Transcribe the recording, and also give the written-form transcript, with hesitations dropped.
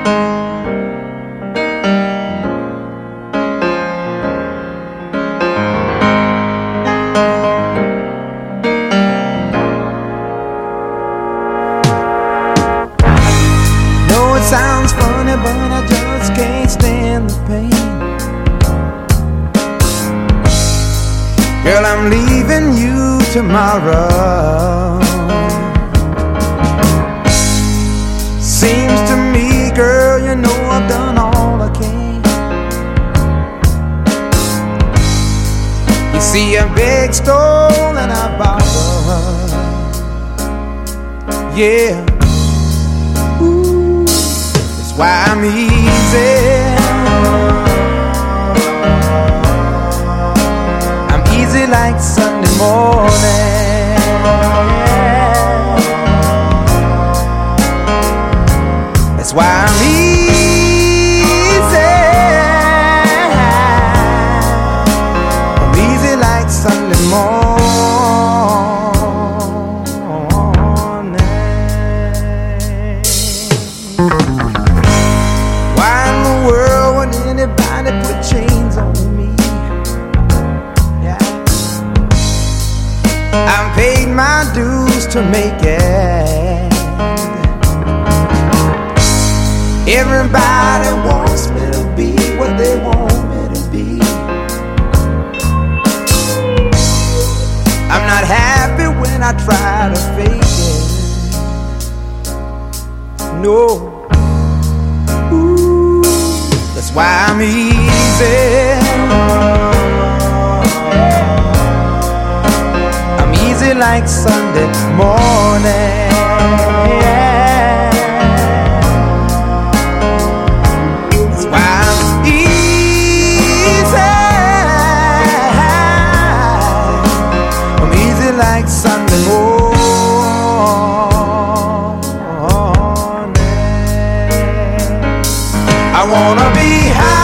Sounds funny, but I just can't stand the pain. Girl, I'm leaving you tomorrow. Seems to me, girl, you know I've done all I can. You see, I beg, stole, and I borrowed. Yeah. Why I'm easy. I'm easy like Sunday morning. That's why I'm easy. I'm easy like Sunday morning. Anybody put chains on me? Yeah. I've paid my dues to make it. Everybody wants me to be what they want me to be. I'm not happy when I try to fake it. No. That's why I'm easy. I'm easy like Sunday morning. That's why I'm easy. I'm easy like Sunday morning. I wanna be high.